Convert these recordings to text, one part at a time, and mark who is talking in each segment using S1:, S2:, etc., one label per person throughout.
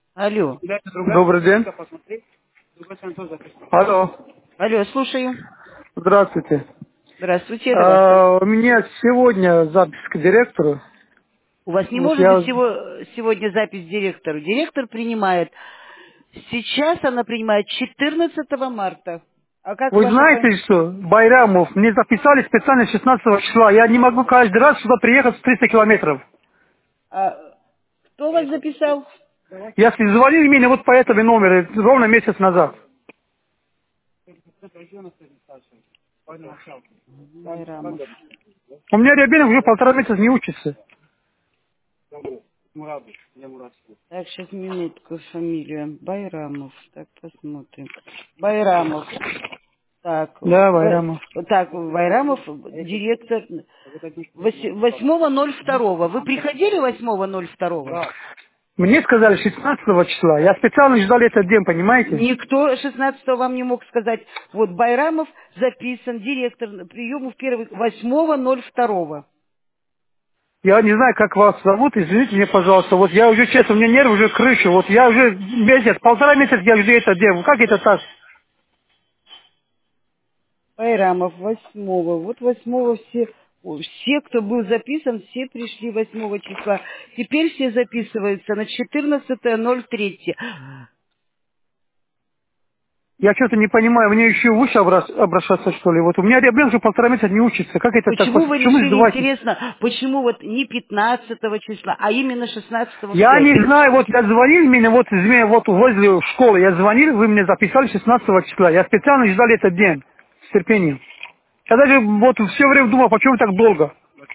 S1: Алло.
S2: Добрый день. Алло.
S1: Алло, слушаю.
S2: Здравствуйте.
S1: Здравствуйте, это вас
S2: У меня сегодня запись к директору.
S1: У вас не
S2: Вот
S1: может быть
S2: я...
S1: сегодня запись директору. Директор принимает. Сейчас она принимает 14 марта. А как
S2: Вы
S1: ваша
S2: знаете что, Байрамов, мне записали специально 16 числа. Я не могу каждый раз сюда приехать с 300 километров.
S1: Кто вас записал?
S2: Я звонил именно вот по этому номеру ровно месяц назад.
S1: Байрамов.
S2: У меня ребенок уже 1,5 месяца не учится.
S1: Так, сейчас минутку, фамилия. Байрамов. Так, посмотрим. Байрамов. Так,
S2: Да, Байрамов.
S1: так, Байрамов, директор 8.02. Вы приходили 8.02?
S2: Мне сказали 16 числа. Я специально ждал этот день, понимаете?
S1: Никто 16 вам не мог сказать. Вот Байрамов записан, директор приему в первый 8.02.
S2: Я не знаю, как вас зовут, извините мне, пожалуйста. Вот я уже, честно, у меня нервы уже крыша. Вот я уже месяц, 1,5 месяца я жду это дело. Как это так?
S1: Байрамов 8. Вот 8 все, кто был записан, все пришли 8 числа. Теперь все записываются на 14.03.
S2: Я что-то не понимаю, мне еще выше обращаться, что ли? Вот у меня ребенок уже 1,5 месяца не учится. Как это так?
S1: Почему вы
S2: Почему
S1: решили,
S2: издеваетесь?
S1: интересно, почему вот не 15 числа, а именно 16 в
S2: Я не
S1: пятницу?
S2: знаю, вот я звонил мне вот возле школы, я звонил, вы мне записали 16 числа. Я специально ждал этот день с терпением. Я даже вот все время думал, почему так долго?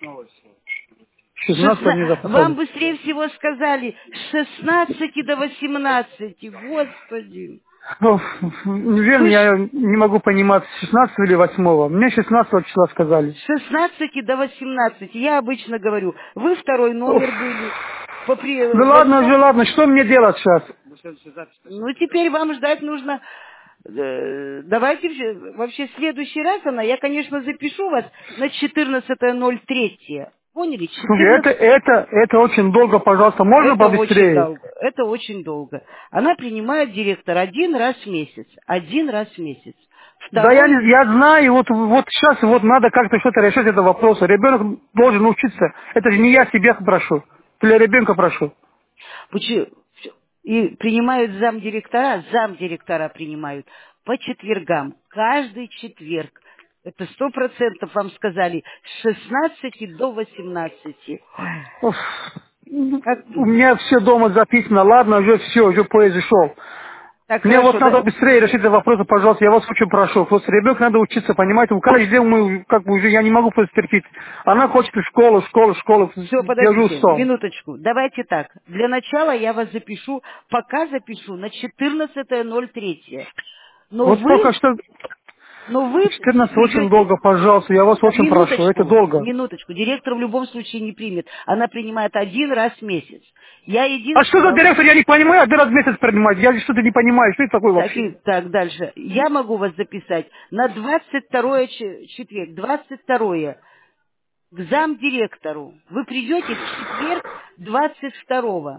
S2: 16 мне
S1: Вам
S2: записали.
S1: быстрее всего сказали с 16 до 18. Господи.
S2: Ну, неужели
S1: Вы
S2: я не могу понимать, 16 или 8? Мне 16 числа сказали.
S1: с 16 до 18. Я обычно говорю, вы второй
S2: Уф.
S1: номер были.
S2: Ну ладно уже, ладно, что мне делать сейчас?
S1: Ну, теперь вам ждать нужно. Давайте вообще в следующий раз я, конечно, запишу вас на 14.03. Поняли?
S2: Слушай,
S1: 14.
S2: это очень долго, пожалуйста, можно
S1: Это очень
S2: побыстрее?
S1: долго. Это очень долго. Она принимает директор один раз в месяц. Один раз в месяц.
S2: Да я,
S1: Второй.
S2: я знаю, вот сейчас вот надо как-то что-то решать этот вопрос. Ребенок должен учиться. Это же не я себя прошу, для ребенка прошу.
S1: Почему? И принимают замдиректора принимают по четвергам. Каждый четверг. Это 100% вам сказали. С 16 до 18. Ой,
S2: Уф.
S1: как...
S2: У меня все дома записано, ладно, уже все, уже поезд шел.
S1: Так
S2: Мне вот
S1: хорошо,
S2: надо
S1: да?
S2: быстрее решить этот вопрос, пожалуйста, я вас очень прошу. Просто ребенку надо учиться, понимаете, у каждый день мы, как бы уже, я не могу просто терпеть. Она хочет в школу, школу,
S1: Все,
S2: я уже
S1: подождите,
S2: устал.
S1: минуточку. Давайте так. Для начала я вас запишу, пока запишу на 14.03. Но
S2: Вот
S1: вы,
S2: только что
S1: но вы
S2: 14 очень
S1: придете...
S2: долго, пожалуйста, я вас
S1: Так,
S2: очень прошу, это
S1: минуточку,
S2: долго.
S1: минуточку. Директор в любом случае не примет. Она принимает один раз в месяц. Я
S2: А что за
S1: единственное...
S2: директор, я не понимаю, один раз в месяц принимать, я что-то не понимаю, что это такое
S1: Так,
S2: вообще?
S1: так, дальше. Я могу вас записать на 22 четверг, 22 к замдиректору. Вы придете в четверг 22.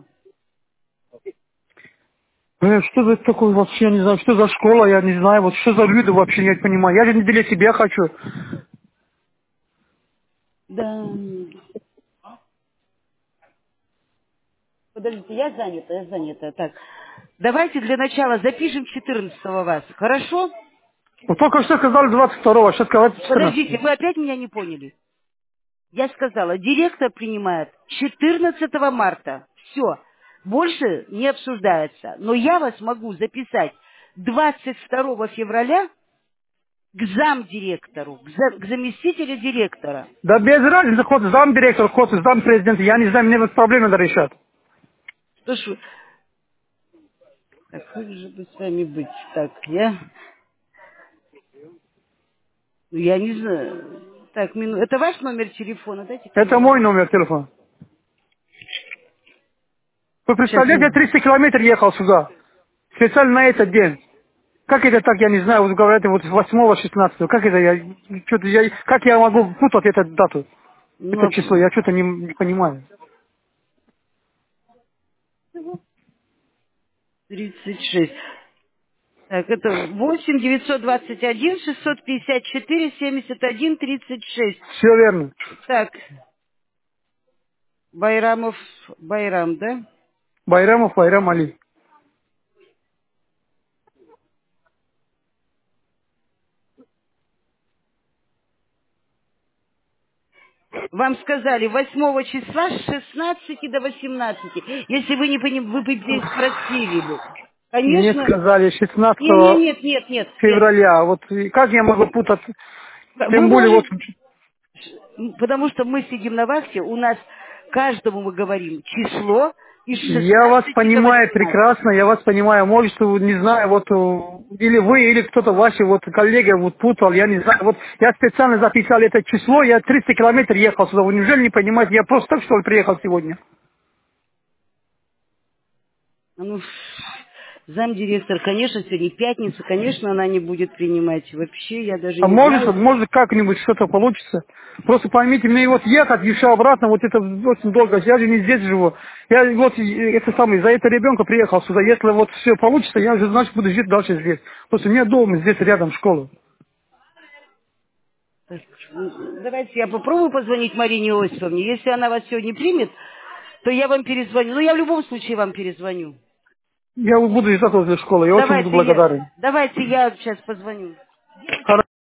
S2: Что за это такое вообще, я не знаю, что за школа, я не знаю, вот что за люди вообще, я не понимаю. Я же не для себя хочу.
S1: Да. Подождите, я занята. Так, давайте для начала запишем 14 вас. Хорошо?
S2: Вот только что сказали 22-го, сейчас сказали
S1: Подождите,
S2: 14.
S1: вы опять меня не поняли. Я сказала, директор принимает 14 марта. Все. Больше не обсуждается. Но я вас могу записать 22 февраля к замдиректору, к заместителю директора.
S2: Да без разницы, хоть замдиректор, хоть зампрезидент, я не знаю, мне вот проблемы надо решать.
S1: Что ж вы... Так, как же бы с вами быть? Так, я не знаю. Так, это ваш номер телефона? Дайте-ка
S2: Это
S1: мне.
S2: мой номер телефона. Вы
S1: Сейчас
S2: представляете, я 300 километров ехал сюда, специально на этот день. Как это так, я не знаю, вот говорят, вот 8-16, как это как я могу путать эту дату, это число,
S1: Ну,
S2: я что-то не понимаю.
S1: 36. Так, это 8 921 654 71 36.
S2: Все верно.
S1: Так, Байрамов, Байрам, да?
S2: Байрамов Байрам Али.
S1: Вам сказали 8 числа с 16 до 18. Если вы не понимаете, вы бы здесь спросили бы.
S2: Мне
S1: Конечно.
S2: сказали 16
S1: Нет, нет, нет, нет, нет, нет.
S2: февраля. Вот и как я могу путать?
S1: Вы
S2: Тем более вот
S1: можете, потому что мы сидим на вахте, у нас каждому мы говорим число из
S2: я вас
S1: 16 до
S2: понимаю
S1: 18.
S2: прекрасно, я вас понимаю. Может, не знаю, вот или вы, или кто-то ваши вот коллеги вот путал, я не знаю. Вот я специально записал это число, я 300 километров ехал сюда. Вы неужели не понимаете? Я просто так, что ли, приехал сегодня?
S1: Ну, замдиректор, конечно, сегодня пятница, конечно, она не будет принимать. Вообще, я даже
S2: А
S1: не знаю.
S2: может как-нибудь что-то получится. Просто поймите, мне вот ехать еще обратно, вот это очень долго. Я же не здесь живу. Я вот это самое, за это ребенка приехал сюда. Если вот все получится, я же, значит, буду жить дальше здесь. Просто у меня дом здесь рядом школа.
S1: Так, давайте я попробую позвонить Марине Иосифовне. Если она вас сегодня примет, то я вам перезвоню. Ну, я в любом случае вам перезвоню.
S2: Я буду жить возле школы. Я очень буду благодарен.
S1: Давайте я сейчас позвоню.
S2: Хорошо.